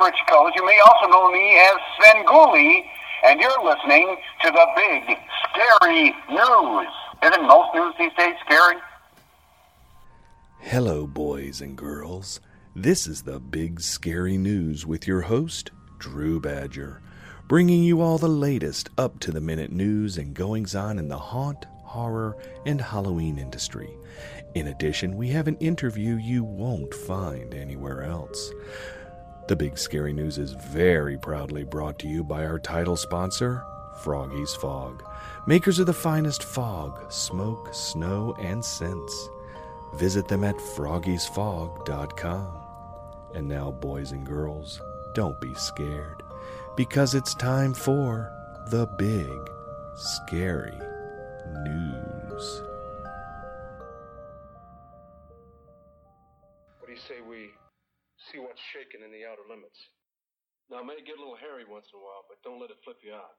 Rich Coles. You may also know me as Svengoolie, and you're listening to the Big Scary News. Isn't most news these days scary? Hello, boys and girls. This is the Big Scary News with your host, Drew Badger, bringing you all the latest up-to-the-minute news and goings-on in the haunt, horror, and Halloween industry. In addition, we have an interview you won't find anywhere else. The Big Scary News is very proudly brought to you by our title sponsor, Froggy's Fog, makers of the finest fog, smoke, snow, and scents. Visit them at froggiesfog.com. And now, boys and girls, don't be scared, because it's time for the Big Scary News. What do you say we see what's shaking in the outer limits? Now, it may get a little hairy once in a while, but don't let it flip you out.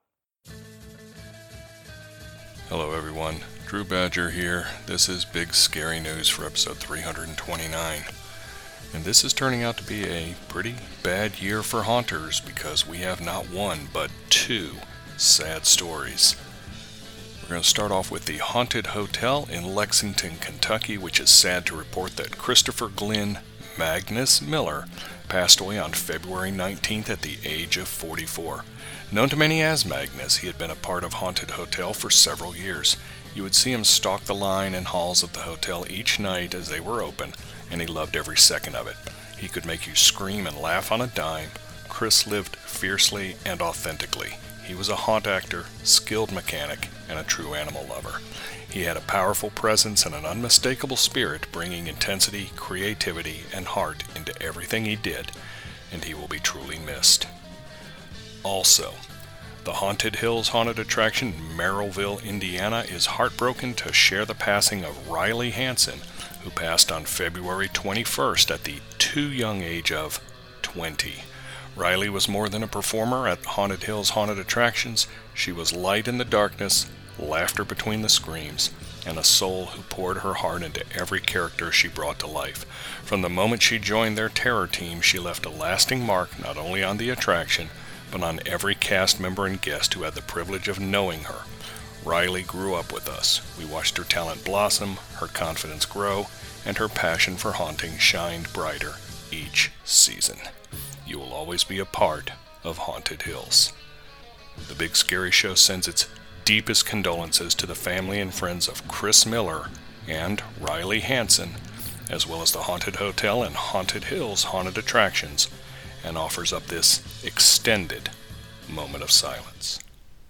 Hello everyone, Drew Badger here. This is Big Scary News for episode 329. And this is turning out to be a pretty bad year for haunters because we have not one but two sad stories. We're going to start off with the Haunted Hotel in Lexington, Kentucky, which is sad to report that Christopher Glenn Magnus Miller passed away on February 19th at the age of 44. Known to many as Magnus, he had been a part of Haunted Hotel for several years. You would see him stalk the line and halls of the hotel each night as they were open, and he loved every second of it. He could make you scream and laugh on a dime. Chris lived fiercely and authentically. He was a haunt actor, skilled mechanic, and a true animal lover. He had a powerful presence and an unmistakable spirit, bringing intensity, creativity, and heart into everything he did, and he will be truly missed. Also, the Haunted Hills Haunted Attraction in Merrillville, Indiana is heartbroken to share the passing of Riley Hansen, who passed on February 21st at the too young age of 20. Riley was more than a performer at Haunted Hills Haunted Attractions. She was light in the darkness, laughter between the screams, and a soul who poured her heart into every character she brought to life. From the moment she joined their terror team, she left a lasting mark not only on the attraction, but on every cast member and guest who had the privilege of knowing her. Riley grew up with us. We watched her talent blossom, her confidence grow, and her passion for haunting shined brighter each season. You will always be a part of Haunted Hills. The Big Scary Show sends its deepest condolences to the family and friends of Chris Miller and Riley Hansen, as well as the Haunted Hotel and Haunted Hills Haunted Attractions, and offers up this extended moment of silence.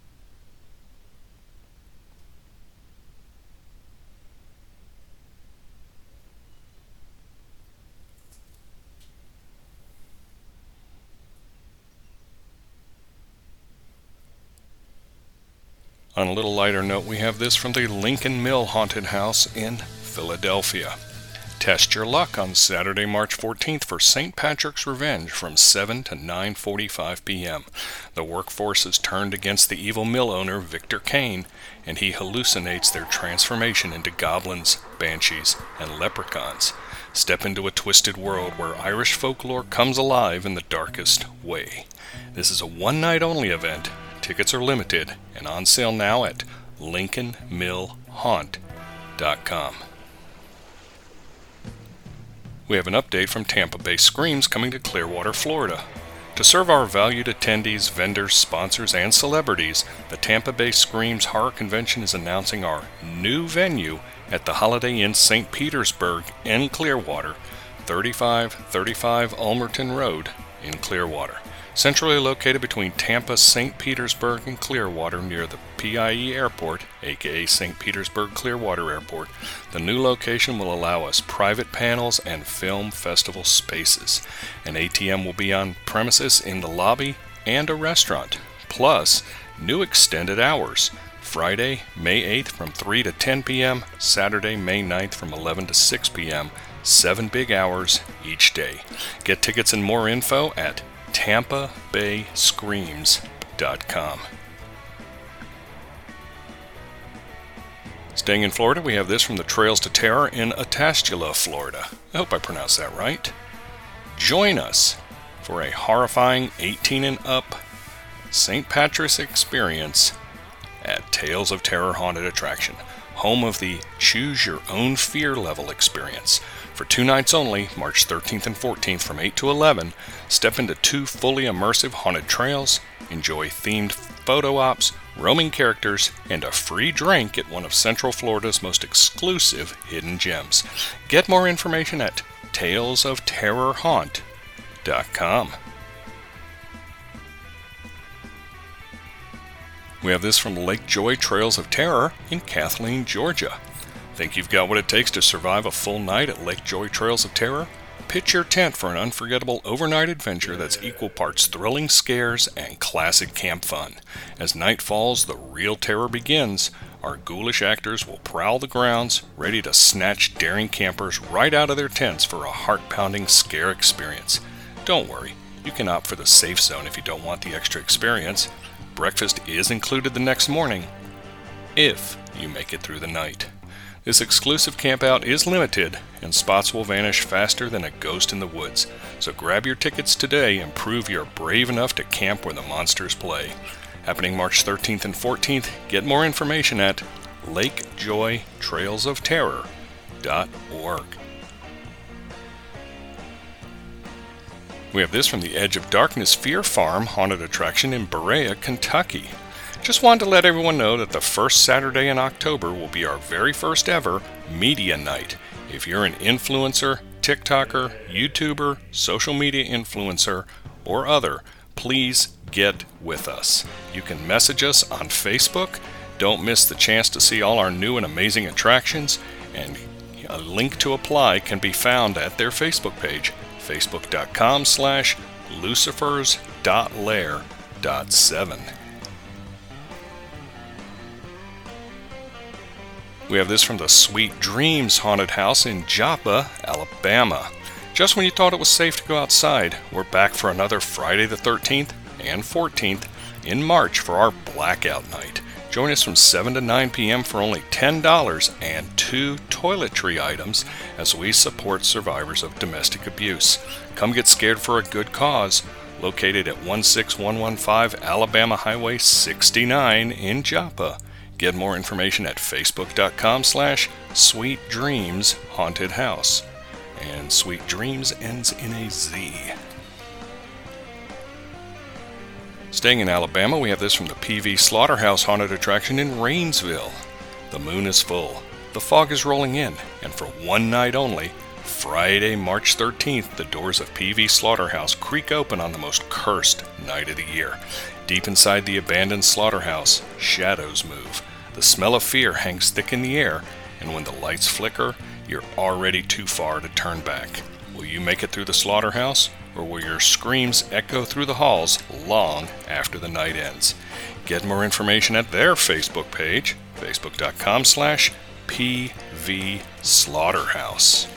On a little lighter note, we have this from the Lincoln Mill Haunted House in Philadelphia. Test your luck on Saturday, March 14th for St. Patrick's Revenge from 7 to 9:45 p.m. The workforce is turned against the evil mill owner, Victor Kane, and he hallucinates their transformation into goblins, banshees, and leprechauns. Step into a twisted world where Irish folklore comes alive in the darkest way. This is a one-night-only event. Tickets are limited and on sale now at LincolnMillHaunt.com. We have an update from Tampa Bay Screams coming to Clearwater, Florida. To serve our valued attendees, vendors, sponsors, and celebrities, the Tampa Bay Screams Horror Convention is announcing our new venue at the Holiday Inn St. Petersburg in Clearwater, 3535 Ulmerton Road in Clearwater. Centrally located between Tampa, St. Petersburg, and Clearwater near the PIE Airport, aka St. Petersburg Clearwater Airport, the new location will allow us private panels and film festival spaces. An ATM will be on premises in the lobby and a restaurant, plus new extended hours. Friday, May 8th from 3 to 10 p.m., Saturday, May 9th from 11 to 6 p.m., 7 big hours each day. Get tickets and more info at TampaBayScreams.com. Staying in Florida, we have this from the Trails to Terror in Atascula, Florida. I hope I pronounced that right. Join us for a horrifying 18 and up St. Patrick's experience at Tales of Terror Haunted Attraction, home of the Choose Your Own Fear Level experience. For 2 nights only, March 13th and 14th from 8 to 11, step into 2 fully immersive haunted trails, enjoy themed photo ops, roaming characters, and a free drink at one of Central Florida's most exclusive hidden gems. Get more information at talesofterrorhaunt.com. We have this from Lake Joy Trails of Terror in Kathleen, Georgia. Think you've got what it takes to survive a full night at Lake Joy Trails of Terror? Pitch your tent for an unforgettable overnight adventure that's equal parts thrilling scares and classic camp fun. As night falls, the real terror begins. Our ghoulish actors will prowl the grounds, ready to snatch daring campers right out of their tents for a heart-pounding scare experience. Don't worry, you can opt for the safe zone if you don't want the extra experience. Breakfast is included the next morning, if you make it through the night. This exclusive campout is limited, and spots will vanish faster than a ghost in the woods. So grab your tickets today and prove you're brave enough to camp where the monsters play. Happening March 13th and 14th. Get more information at lakejoytrailsofterror.org. We have this from the Edge of Darkness Fear Farm haunted attraction in Berea, Kentucky. Just wanted to let everyone know that the first Saturday in October will be our very first ever media night. If you're an influencer, TikToker, YouTuber, social media influencer, or other, please get with us. You can message us on Facebook. Don't miss the chance to see all our new and amazing attractions, and a link to apply can be found at their Facebook page, facebook.com/lucifers.lair.7. We have this from the Sweet Dreams Haunted House in Joppa, Alabama. Just when you thought it was safe to go outside, we're back for another Friday the 13th and 14th in March for our Blackout Night. Join us from 7 to 9 p.m. for only $10 and 2 toiletry items as we support survivors of domestic abuse. Come get scared for a good cause. Located at 16115 Alabama Highway 69 in Joppa. Get more information at facebook.com/Sweet Dreams Haunted House. And Sweet Dreams ends in a Z. Staying in Alabama, we have this from the PV Slaughterhouse Haunted Attraction in Rainsville. The moon is full, the fog is rolling in, and for one night only, Friday, March 13th, the doors of PV Slaughterhouse creak open on the most cursed night of the year. Deep inside the abandoned slaughterhouse, shadows move. The smell of fear hangs thick in the air, and when the lights flicker, you're already too far to turn back. Will you make it through the slaughterhouse, or will your screams echo through the halls long after the night ends? Get more information at their Facebook page, facebook.com/PV Slaughterhouse.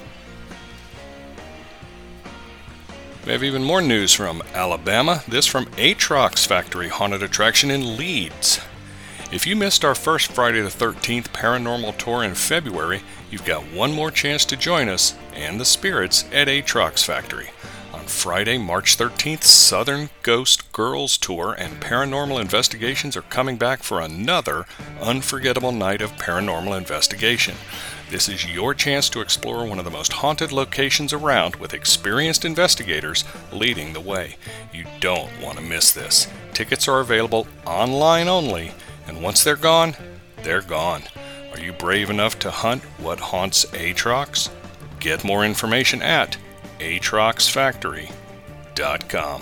We have even more news from Alabama, this from Atrox Factory Haunted Attraction in Leeds. If you missed our first Friday the 13th paranormal tour in February, you've got one more chance to join us and the spirits at Atrox Factory. On Friday, March 13th, Southern Ghost Girls Tour and Paranormal Investigations are coming back for another unforgettable night of paranormal investigation. This is your chance to explore one of the most haunted locations around with experienced investigators leading the way. You don't want to miss this. Tickets are available online only, and once they're gone, they're gone. Are you brave enough to hunt what haunts Atrox? Get more information at atroxfactory.com.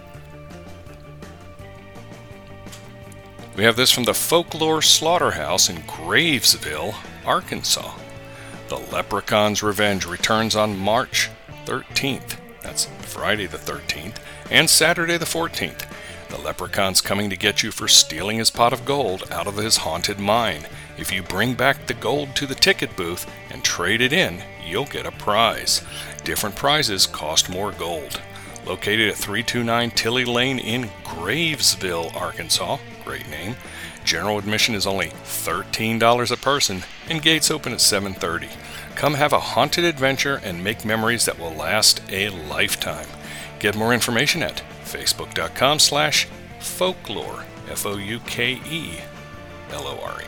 We have this from the Folklore Slaughterhouse in Gravesville, Arkansas. The Leprechaun's Revenge returns on March 13th. That's Friday the 13th, and Saturday the 14th. The Leprechaun's coming to get you for stealing his pot of gold out of his haunted mine. If you bring back the gold to the ticket booth and trade it in, you'll get a prize. Different prizes cost more gold. Located at 329 Tilley Lane in Gravesville, Arkansas. Great name. General admission is only $13 a person, and gates open at 7:30. Come have a haunted adventure and make memories that will last a lifetime. get more information at facebook.com/folklore, FOUKELORE.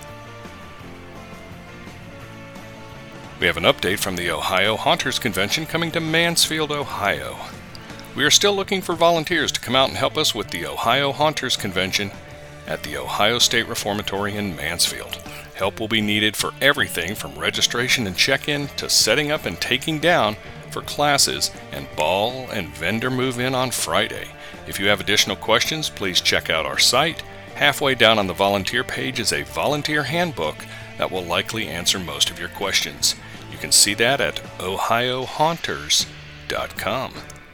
We have an update from the Ohio Haunters Convention coming to Mansfield, Ohio. We are still looking for volunteers to come out and help us with the Ohio Haunters Convention at the Ohio State Reformatory in Mansfield. Help will be needed for everything from registration and check-in to setting up and taking down for classes and ball and vendor move-in on Friday. If you have additional questions, please check out our site. Halfway down on the volunteer page is a volunteer handbook that will likely answer most of your questions. You can see that at ohiohaunters.com.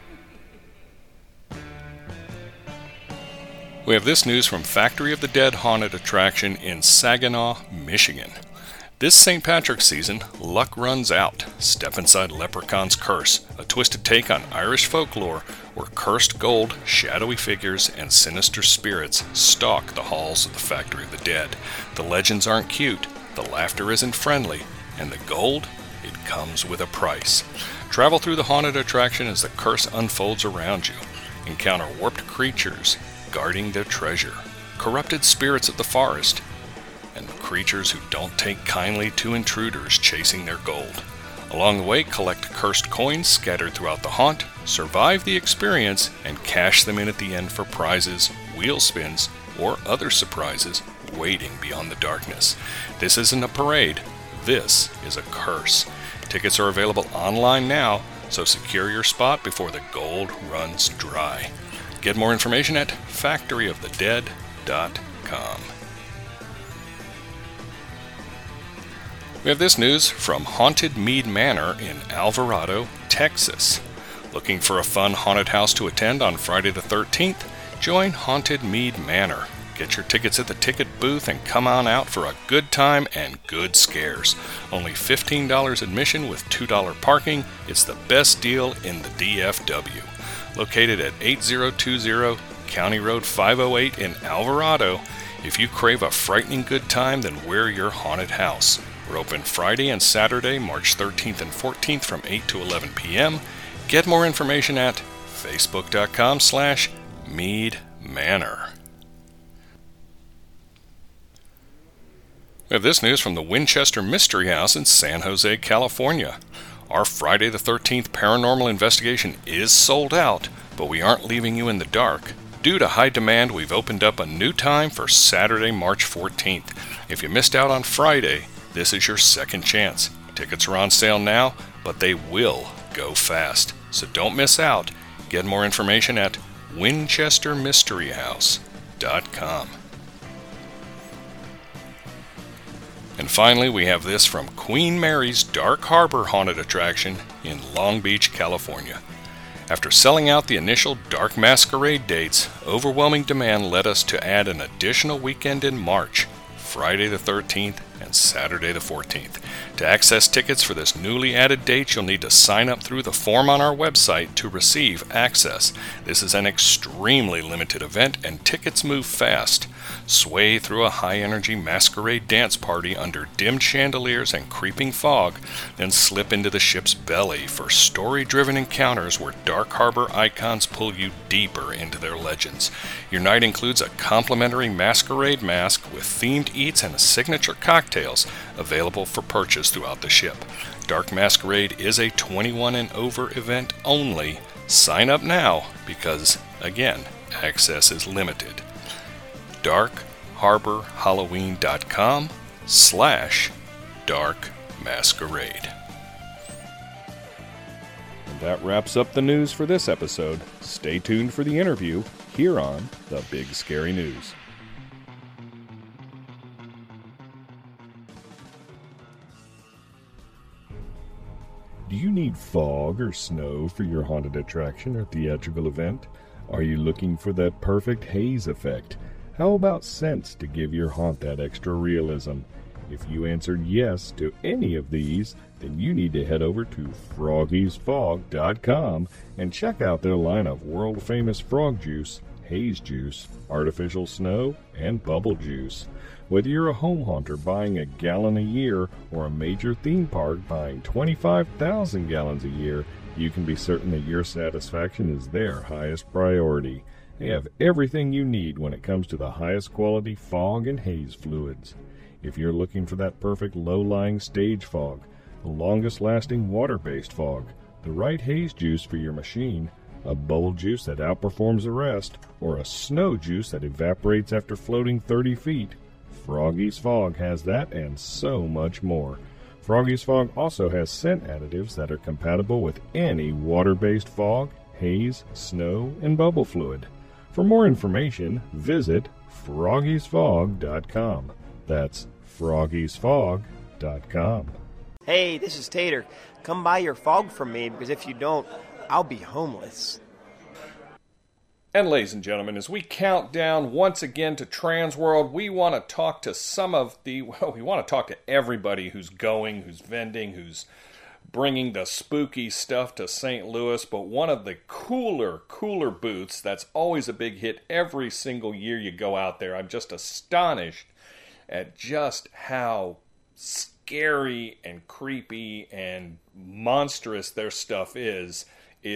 We have this news from Factory of the Dead Haunted Attraction in Saginaw, Michigan. This St. Patrick's season, luck runs out. Step inside Leprechaun's Curse, a twisted take on Irish folklore where cursed gold, shadowy figures, and sinister spirits stalk the halls of the Factory of the Dead. The legends aren't cute, the laughter isn't friendly, and the gold, it comes with a price. Travel through the haunted attraction as the curse unfolds around you. Encounter warped creatures guarding their treasure, corrupted spirits of the forest, and creatures who don't take kindly to intruders chasing their gold. Along the way, collect cursed coins scattered throughout the haunt, survive the experience, and cash them in at the end for prizes, wheel spins, or other surprises waiting beyond the darkness. This isn't a parade, this is a curse. Tickets are available online now, so secure your spot before the gold runs dry. Get more information at factoryofthedead.com. We have this news from Haunted Mead Manor in Alvarado, Texas. Looking for a fun haunted house to attend on Friday the 13th? Join Haunted Mead Manor. Get your tickets at the ticket booth and come on out for a good time and good scares. Only $15 admission with $2 parking. It's the best deal in the DFW. Located at 8020 County Road 508 in Alvarado. If you crave a frightening good time, then we're your haunted house. We're open Friday and Saturday, March 13th and 14th from 8 to 11 p.m. Get more information at facebook.com/Mead Manor. We have this news from the Winchester Mystery House in San Jose, California. Our Friday the 13th paranormal investigation is sold out, but we aren't leaving you in the dark. Due to high demand, we've opened up a new time for Saturday, March 14th. If you missed out on Friday, this is your second chance. Tickets are on sale now, but they will go fast. So don't miss out. Get more information at winchestermysteryhouse.com. And finally, we have this from Queen Mary's Dark Harbor Haunted Attraction in Long Beach, California. After selling out the initial Dark Masquerade dates, overwhelming demand led us to add an additional weekend in March, Friday the 13th and Saturday the 14th. To access tickets for this newly added date, you'll need to sign up through the form on our website to receive access. This is an extremely limited event and tickets move fast. Sway through a high-energy masquerade dance party under dimmed chandeliers and creeping fog, then slip into the ship's belly for story-driven encounters where Dark Harbor icons pull you deeper into their legends. Your night includes a complimentary masquerade mask with themed eats and signature cocktails available for purchase throughout the ship. Dark Masquerade is a 21 and over event only. Sign up now because, again, access is limited. darkharborhalloween.com/darkmasquerade. And that wraps up the news for this episode. Stay tuned for the interview here on The Big Scary News. Do you need fog or snow for your haunted attraction or theatrical event? Are you looking for that perfect haze effect? How about scents to give your haunt that extra realism? If you answered yes to any of these, then you need to head over to froggiesfog.com and check out their line of world-famous frog juice, haze juice, artificial snow, and bubble juice. Whether you're a home haunter buying a gallon a year or a major theme park buying 25,000 gallons a year, you can be certain that your satisfaction is their highest priority. They have everything you need when it comes to the highest quality fog and haze fluids. If you're looking for that perfect low-lying stage fog, the longest-lasting water-based fog, the right haze juice for your machine, a bowl juice that outperforms the rest, or a snow juice that evaporates after floating 30 feet, Froggy's Fog has that and so much more. Froggy's Fog also has scent additives that are compatible with any water-based fog, haze, snow, and bubble fluid. For more information, visit froggiesfog.com. That's froggiesfog.com. Hey, this is Tater. Come buy your fog from me, because if you don't, I'll be homeless. And ladies and gentlemen, as we count down once again to Transworld, we want to talk to we want to talk to everybody who's going, who's vending, who's bringing the spooky stuff to St. Louis. But one of the cooler booths that's always a big hit every single year you go out there. I'm just astonished at just how scary and creepy and monstrous their stuff is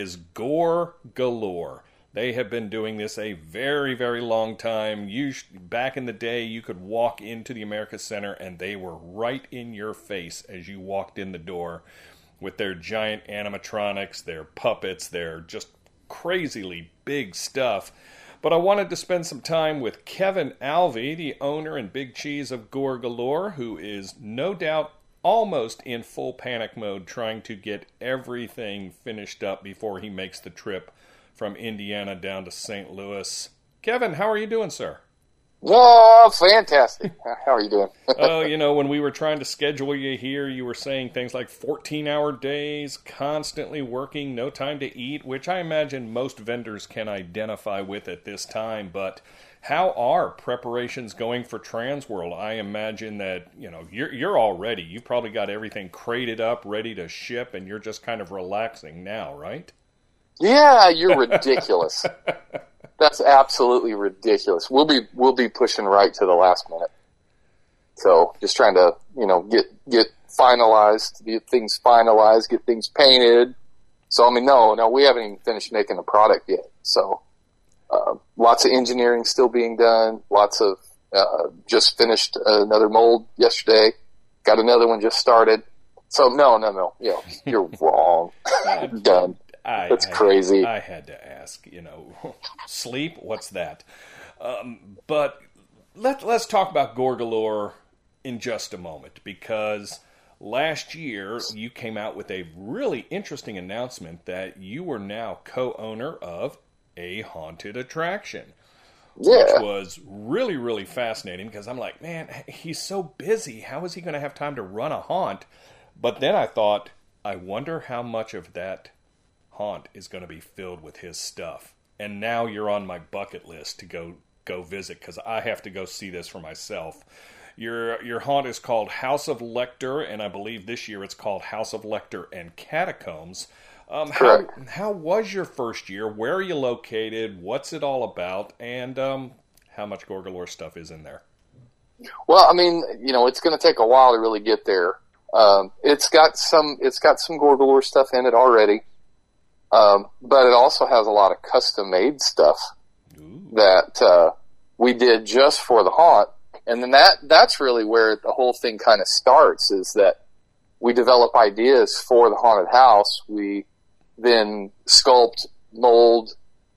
Gore Galore. They have been doing this a very, very long time. Back in the day, you could walk into the America Center and they were right in your face as you walked in the door with their giant animatronics, their puppets, their just crazily big stuff. But I wanted to spend some time with Kevin Alvey, the owner and big cheese of Gore Galore, who is no doubt almost in full panic mode trying to get everything finished up before he makes the trip from Indiana down to St. Louis. Kevin, how are you doing, sir? Oh, fantastic. How are you doing? Oh, when we were trying to schedule you here, you were saying things like 14-hour days, constantly working, no time to eat, which I imagine most vendors can identify with at this time. But how are preparations going for Transworld? I imagine that, you're all ready. You've probably got everything crated up, ready to ship, and you're just kind of relaxing now, right? Yeah, you're ridiculous. That's absolutely ridiculous. We'll be pushing right to the last minute. So just trying to, get finalized, get things finalized, get things painted. So no, we haven't even finished making the product yet. So lots of engineering still being done. Lots of just finished another mold yesterday. Got another one just started. So no. You're wrong. Done. That's crazy. I had to ask, sleep, what's that? But let's talk about Gore Galore in just a moment, because last year you came out with a really interesting announcement that you were now co-owner of a haunted attraction. Yeah. Which was really, really fascinating, because I'm like, man, he's so busy. How is he going to have time to run a haunt? But then I thought, I wonder how much of that haunt is going to be filled with his stuff. And now you're on my bucket list to go visit, because I have to go see this for myself. Your haunt is called House of Lecter, and I believe this year it's called House of Lecter and Catacombs. How was your first year? Where are you located? What's it all about? And how much Gore Galore stuff is in there? Well, it's going to take a while to really get there. It's got some Gore Galore stuff in it already. But it also has a lot of custom-made stuff that we did just for the haunt. And then that's really where the whole thing kind of starts, is that we develop ideas for the haunted house. We then sculpt, mold,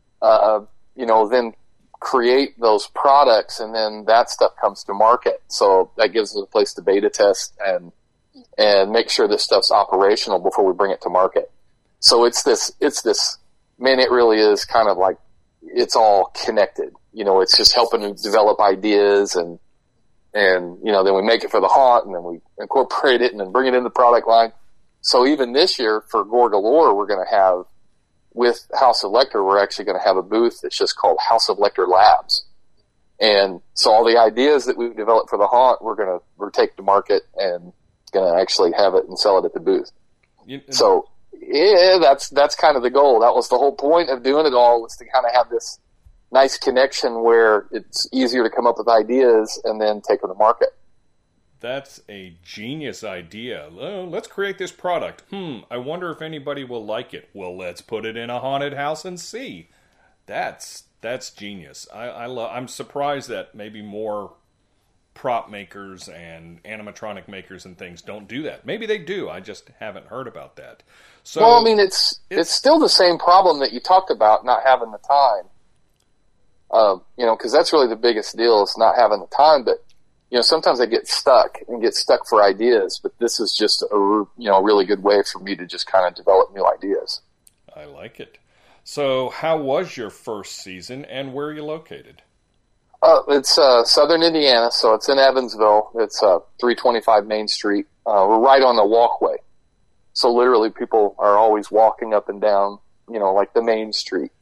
then create those products, and then that stuff comes to market. So that gives us a place to beta test and make sure this stuff's operational before we bring it to market. So it's this, man, it really is kind of like, it's all connected. It's just helping to develop ideas and then we make it for the haunt, and then we incorporate it and then bring it in the product line. So even this year for Gore Galore, we're going to have, with House of Lecter, we're actually going to have a booth that's just called House of Lecter Labs. And so all the ideas that we've developed for the haunt, we're taking to market and going to actually have it and sell it at the booth. So yeah, that's kind of the goal. That was the whole point of doing it all, was to kind of have this nice connection where it's easier to come up with ideas and then take them to market. That's a genius idea. Let's create this product. I wonder if anybody will like it. Well, let's put it in a haunted house and see. That's genius. I'm surprised that maybe more prop makers and animatronic makers and things don't do that. Maybe they do. I just haven't heard about that. So, well, I mean, it's still the same problem that you talked about, not having the time. Because that's really the biggest deal, is not having the time. But sometimes I get stuck for ideas. But this is just a really good way for me to just kind of develop new ideas. I like it. So, how was your first season, and where are you located? It's southern Indiana, so it's in Evansville. It's 325 Main Street. We're right on the walkway. So literally people are always walking up and down, like the main street.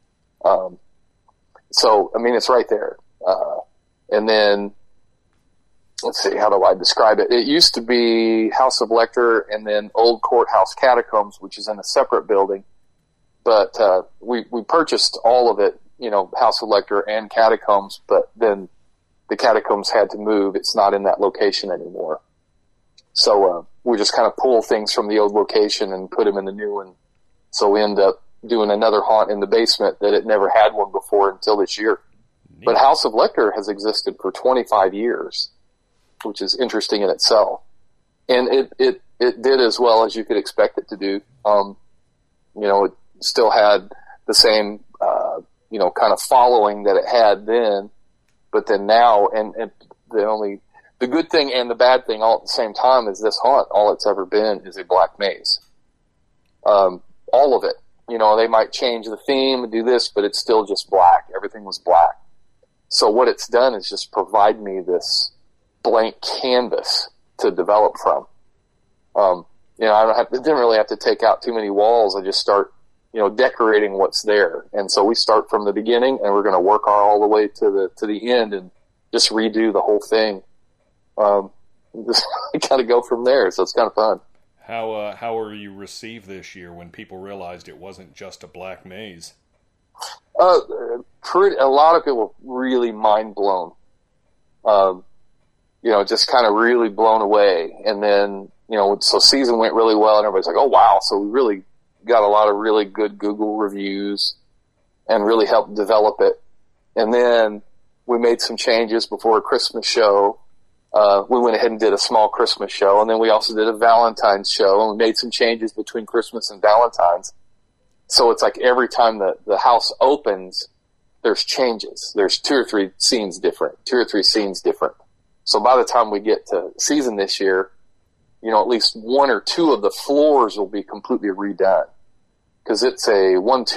So, I mean, it's right there. And then, let's see, how do I describe it? It used to be House of Lecter and then Old Courthouse Catacombs, which is in a separate building. But we purchased all of it, House of Lecter and Catacombs, but then the Catacombs had to move. It's not in that location anymore. So we just kind of pull things from the old location and put them in the new one. So we end up doing another haunt in the basement that it never had one before until this year. Neat. But House of Lecter has existed for 25 years, which is interesting in itself. And it did as well as you could expect it to do. It still had the same, kind of following that it had then, but then now, and the good thing and the bad thing all at the same time is this haunt, all it's ever been is a black maze. All of it. They might change the theme and do this, but it's still just black. Everything was black. So what it's done is just provide me this blank canvas to develop from. I didn't really have to take out too many walls. I just start, decorating what's there. And so we start from the beginning and we're going to work all the way to the end and just redo the whole thing. Just kind of go from there. So it's kind of fun. How were you received this year when people realized it wasn't just a black maze? A lot of people were really mind blown. Just kind of really blown away. And then, so season went really well and everybody's like, oh wow. So we really got a lot of really good Google reviews and really helped develop it. And then we made some changes before a Christmas show. We went ahead and did a small Christmas show, and then we also did a Valentine's show, and we made some changes between Christmas and Valentine's. So it's like every time the house opens, there's changes. There's 2 or 3 scenes different. So by the time we get to season this year, at least 1 or 2 of the floors will be completely redone. Because it's a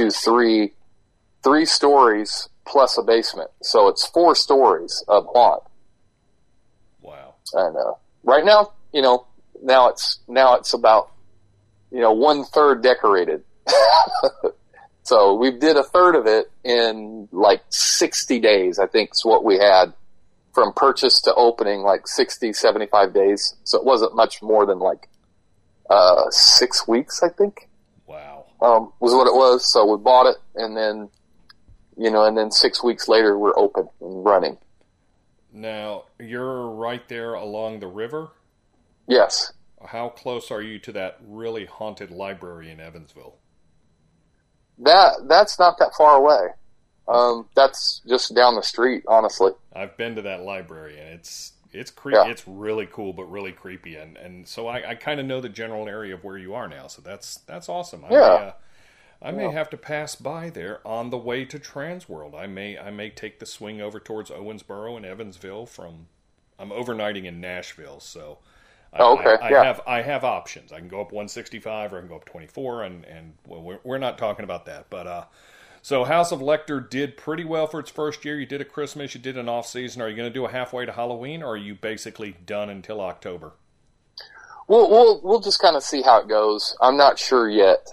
3 stories plus a basement. So it's 4 stories of haunt. Wow. And right now, now it's about 1/3 decorated. So we did a third of it in like 60 days, I think is what we had from purchase to opening, like 60, 75 days. So it wasn't much more than like 6 weeks, I think. Wow. Was what it was. So we bought it, and then, and then 6 weeks later we're open and running. Now, you're right there along the river? Yes. How close are you to that really haunted library in Evansville? That's not that far away. That's just down the street, honestly. I've been to that library, and it's creepy. Yeah. It's really cool, but really creepy. And so I kind of know the general area of where you are now. So that's awesome. I may have to pass by there on the way to Transworld. I may take the swing over towards Owensboro and Evansville I'm overnighting in Nashville, so I have options. I can go up 165 or I can go up 24, and we're not talking about that. But so House of Lecter did pretty well for its first year. You did a Christmas, you did an off season. Are you going to do a halfway to Halloween, or are you basically done until October? We'll just kind of see how it goes. I'm not sure yet.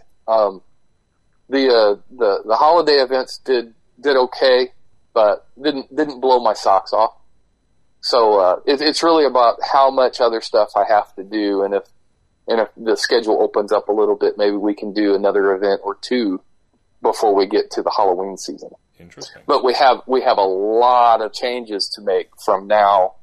The holiday events did okay, but didn't blow my socks off. So it's really about how much other stuff I have to do, and if the schedule opens up a little bit, maybe we can do another event or 2 before we get to the Halloween season. Interesting. But we have a lot of changes to make from now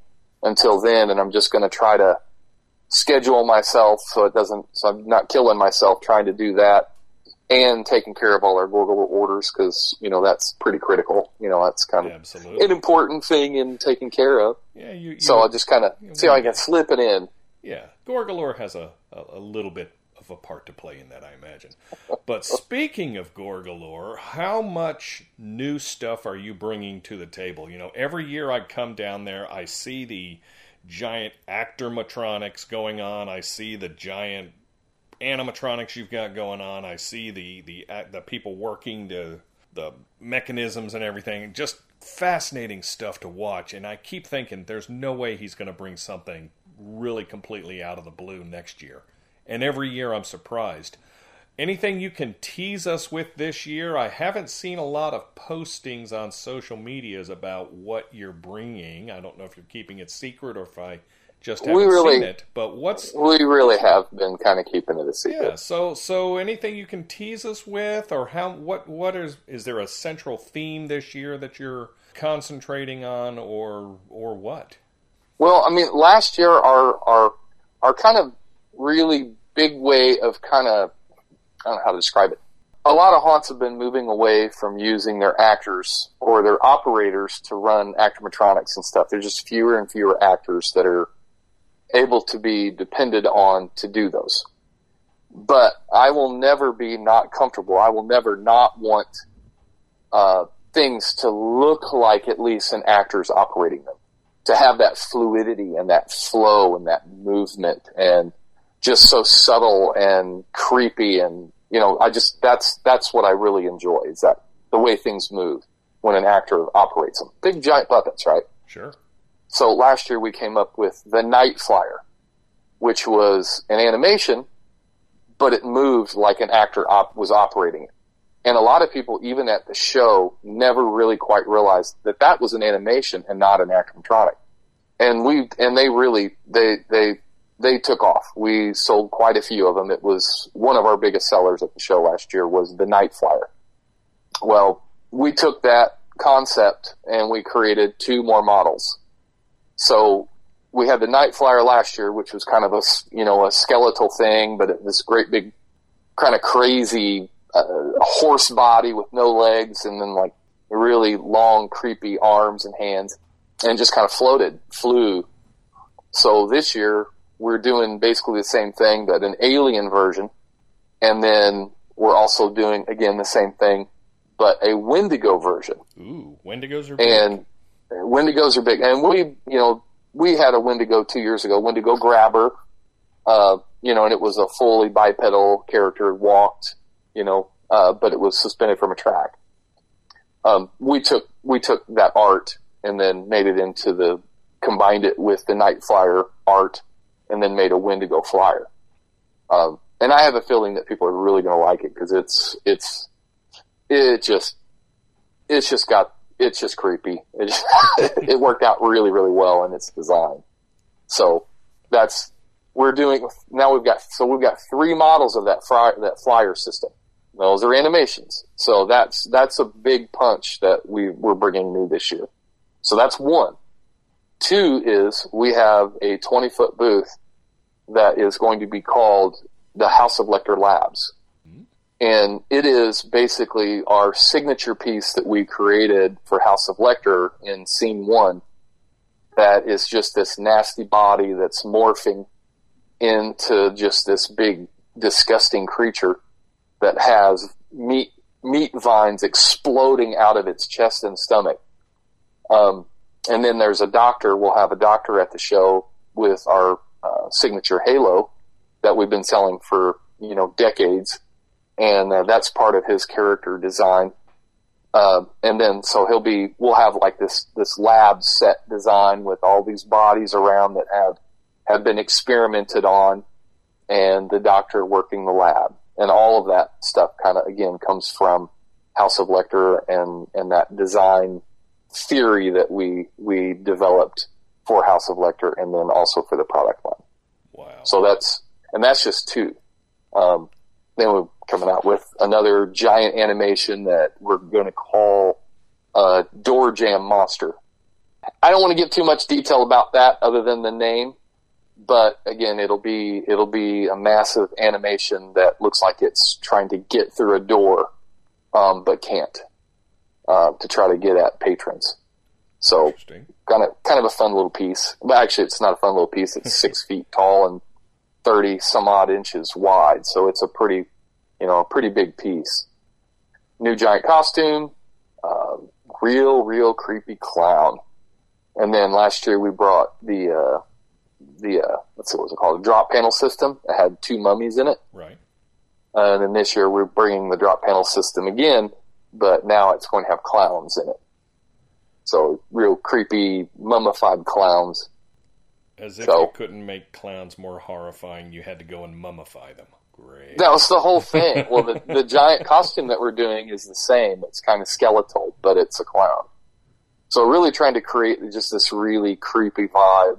until then, and I'm just going to try to schedule myself so I'm not killing myself trying to do that and taking care of all our Gorgolor orders, because, that's pretty critical. That's kind of an important thing in taking care of. Yeah, so I'll just kind of see how I can slip it in. Yeah, Gorgolor has a little bit of a part to play in that, I imagine. But speaking of Gorgolor, how much new stuff are you bringing to the table? Every year I come down there, I see the giant actormatronics going on. I see the giant animatronics you've got going on. I see the people working the mechanisms and everything. Just fascinating stuff to watch. And I keep thinking there's no way he's going to bring something really completely out of the blue next year. And every year I'm surprised. Anything you can tease us with this year? I haven't seen a lot of postings on social medias about what you're bringing. I don't know if you're keeping it secret or if I just haven't seen it. But we really have been kind of keeping it a secret. Yeah. So anything you can tease us with, or what is there a central theme this year that you're concentrating on, or what? Well, I mean, last year our kind of really big way of kind of, I don't know how to describe it. A lot of haunts have been moving away from using their actors or their operators to run actormatronics and stuff. There's just fewer and fewer actors that are able to be depended on to do those. But I will never be not comfortable. I will never not want things to look like at least an actor's operating them, to have that fluidity and that flow and that movement, and just so subtle and creepy. And that's what I really enjoy, is that the way things move when an actor operates them. Big giant puppets, right? Sure. So last year we came up with the Night Flyer, which was an animation, but it moved like an actor was operating it. And a lot of people, even at the show, never really quite realized that that was an animation and not an actormatronic. And they took off. We sold quite a few of them. It was one of our biggest sellers at the show last year, was the Night Flyer. Well, we took that concept and we created 2 more models. So we had the Night Flyer last year, which was kind of a skeletal thing, but this great big kind of crazy horse body with no legs, and then like really long, creepy arms and hands, and just kind of flew. So this year we're doing basically the same thing, but an alien version. And then we're also doing, again, the same thing, but a Wendigo version. Ooh, Wendigos are big. And Wendigos are big. And we had a Wendigo 2 years ago, Wendigo Grabber, and it was a fully bipedal character, walked, but it was suspended from a track. We took that art and then combined it with the Night Flyer art, and then made a Wendigo Flyer. And I have a feeling that people are really going to like it, because it's just creepy. It worked out really, really well in its design. So we've got 3 models of that flyer system. Those are animations. So that's a big punch that we're bringing new this year. So that's 1. 2 is we have a 20-foot booth that is going to be called the House of Lecter Labs. Mm-hmm. And it is basically our signature piece that we created for House of Lecter in Scene 1, that is just this nasty body that's morphing into just this big, disgusting creature that has meat vines exploding out of its chest and stomach. And then there's a doctor. We'll have a doctor at the show with our signature halo that we've been selling for, decades. And that's part of his character design. And then so we'll have like this lab set design with all these bodies around that have been experimented on, and the doctor working the lab. And all of that stuff kind of, again, comes from House of Lecter and that design theory that we developed for House of Lecter, and then also for the product line. Wow. So that's just 2. Then we're coming out with another giant animation that we're going to call Door Jam Monster. I don't want to give too much detail about that other than the name. But again, it'll be a massive animation that looks like it's trying to get through a door, but can't, to try to get at patrons. So kind of a fun little piece. But actually, it's not a fun little piece. It's 6 feet tall and 30 some odd inches wide. So it's a pretty big piece. New giant costume, real creepy clown. And then last year we brought the let's see, what was it called? The drop panel system. It had 2 mummies in it. Right. And then this year we're bringing the drop panel system again, but now it's going to have clowns in it. So real creepy, mummified clowns. As if you couldn't make clowns more horrifying, you had to go and mummify them. Great. That was the whole thing. Well, the giant costume that we're doing is the same. It's kind of skeletal, but it's a clown. So really trying to create just this really creepy vibe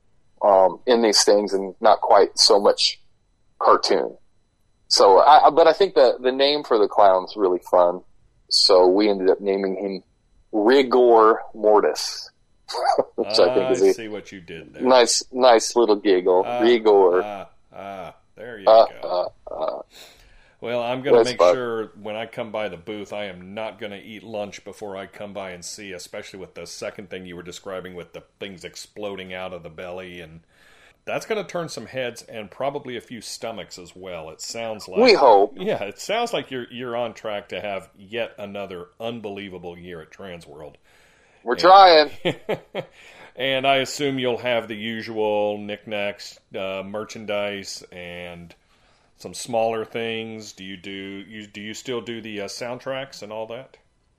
in these things, and not quite so much cartoon. So, but I think the name for the clown's really fun. So we ended up naming him Rigor Mortis, which I think is see what you did there. Nice little giggle. Rigor. There you go. Well, I'm going to make sure when I come by the booth, I am not going to eat lunch before I come by and see, especially with the second thing you were describing with the things exploding out of the belly. And that's going to turn some heads and probably a few stomachs as well. It sounds like... We hope. Yeah, it sounds like you're on track to have yet another unbelievable year at Transworld. We're trying. And I assume you'll have the usual knickknacks, merchandise, and some smaller things. Do you still do the soundtracks and all that?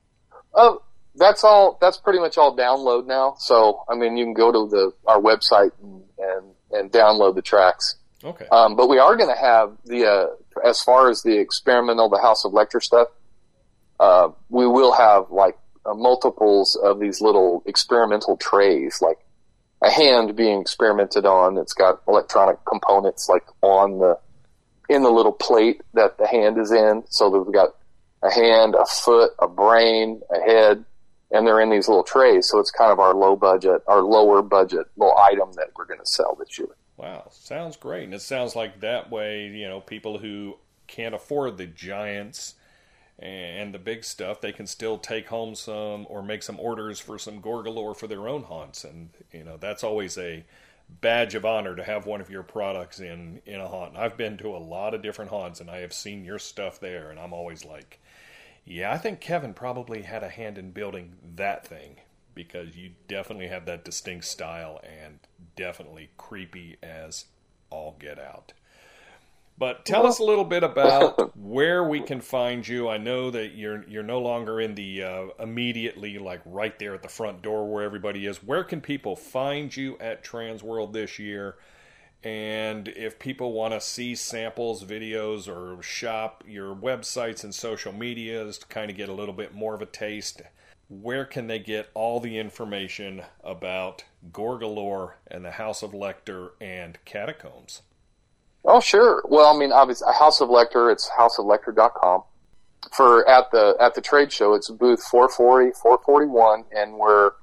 That's all. That's pretty much all download now. So I mean, you can go to our website and download the tracks. Okay. But we are going to have as far as the experimental, the House of Lecter stuff. We will have like multiples of these little experimental trays, like a hand being experimented on. It's got electronic components like in the little plate that the hand is in. So that we've got a hand, a foot, a brain, a head, and they're in these little trays. So it's kind of our lower budget little item that we're going to sell this year. Wow. Sounds great. And it sounds like that way, people who can't afford the giants and the big stuff, they can still take home some or make some orders for some Gorgalore for their own haunts. And, that's always a badge of honor to have one of your products in a haunt. I've been to a lot of different haunts and I have seen your stuff there, and I'm always like, yeah, I think Kevin probably had a hand in building that thing, because you definitely have that distinct style and definitely creepy as all get out. But tell us a little bit about where we can find you. I know that you're no longer in the immediately, like right there at the front door where everybody is. Where can people find you at Transworld this year? And if people want to see samples, videos, or shop your websites and social medias to kind of get a little bit more of a taste, where can they get all the information about Gorgalore and the House of Lecter and Catacombs? Oh, sure. Well, I mean, obviously, House of Lecter, it's houseoflecter.com. At the trade show, it's booth 440, 441, and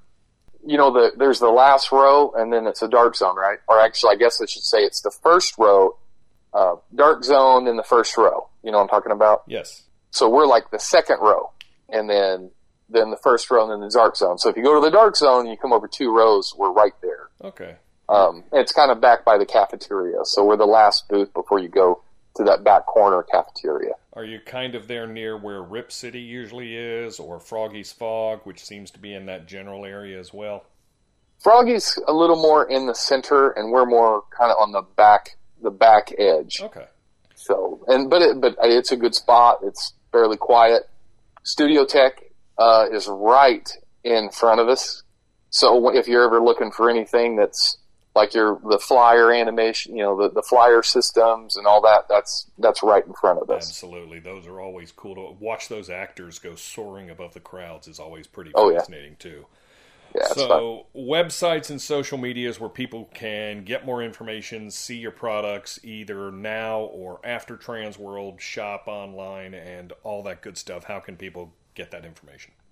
there's the last row, and then it's a dark zone, right? Or actually, I guess I should say it's the first row, dark zone in the first row. You know what I'm talking about? Yes. So we're like the second row, and then the first row, and then the dark zone. So if you go to the dark zone, you come over 2 rows, we're right there. Okay. It's kind of back by the cafeteria, so we're the last booth before you go to that back corner cafeteria. Are you kind of there near where Rip City usually is, or Froggy's Fog, which seems to be in that general area as well? Froggy's a little more in the center, and we're more kind of on the back edge. Okay. So, but it's a good spot. It's fairly quiet. Studio Tech is right in front of us. So if you're ever looking for anything that's like the flyer animation, the flyer systems and all that, that's right in front of us. Absolutely. Those are always cool to watch. Those actors go soaring above the crowds is always pretty fascinating too. Yeah, so websites and social medias where people can get more information, see your products either now or after Transworld, shop online and all that good stuff. How can people get that information?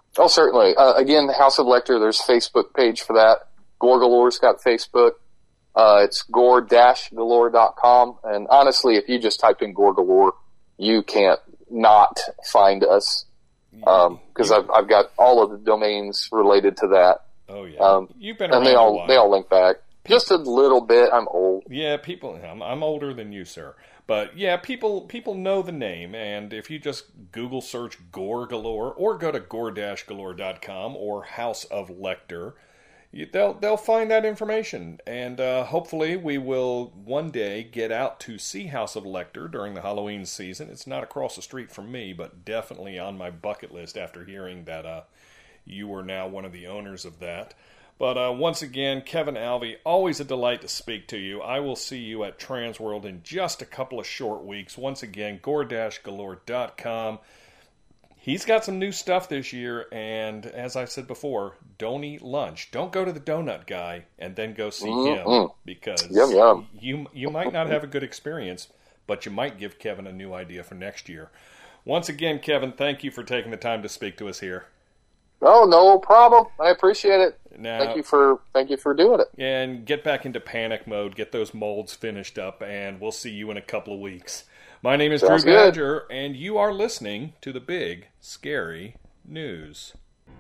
Oh, certainly. Again, the House of Lecter, there's a Facebook page for that. Gore Galore's got Facebook. It's gore-galore.com. And honestly, if you just type in Gore Galore, you can't not find us. Because I've got all of the domains related to that. Oh, yeah. You've been around and they all link back. Just a little bit. I'm old. Yeah, I'm older than you, sir. But yeah, people know the name, and if you just Google search Gore Galore or go to gore-galore.com or House of Lecter, they'll find that information. And hopefully we will one day get out to see House of Lecter during the Halloween season. It's not across the street from me, but definitely on my bucket list after hearing that you are now one of the owners of that. But once again, Kevin Alvey, always a delight to speak to you. I will see you at Transworld in just a couple of short weeks. Once again, gore-galore.com. He's got some new stuff this year, and as I said before, don't eat lunch. Don't go to the donut guy and then go see him, because yum. You might not have a good experience, but you might give Kevin a new idea for next year. Once again, Kevin, thank you for taking the time to speak to us here. Oh, no problem. I appreciate it. Now, thank you for doing it. And get back into panic mode. Get those molds finished up, and we'll see you in a couple of weeks. My name is Sounds Drew good. Badger, and you are listening to the Big Scary News.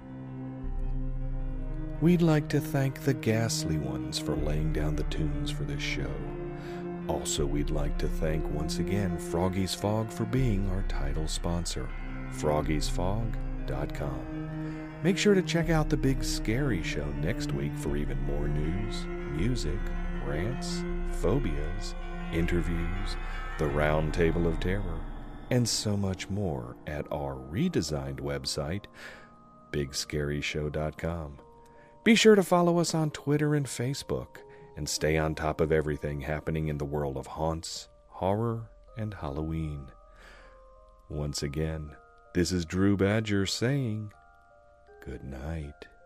We'd like to thank the Ghastly Ones for laying down the tunes for this show. Also, we'd like to thank once again Froggy's Fog for being our title sponsor, froggiesfog.com. Make sure to check out the Big Scary Show next week for even more news, music, rants, phobias, interviews, the Round Table of Terror, and so much more at our redesigned website, bigscaryshow.com. Be sure to follow us on Twitter and Facebook, and stay on top of everything happening in the world of haunts, horror, and Halloween. Once again, this is Drew Badger saying good night.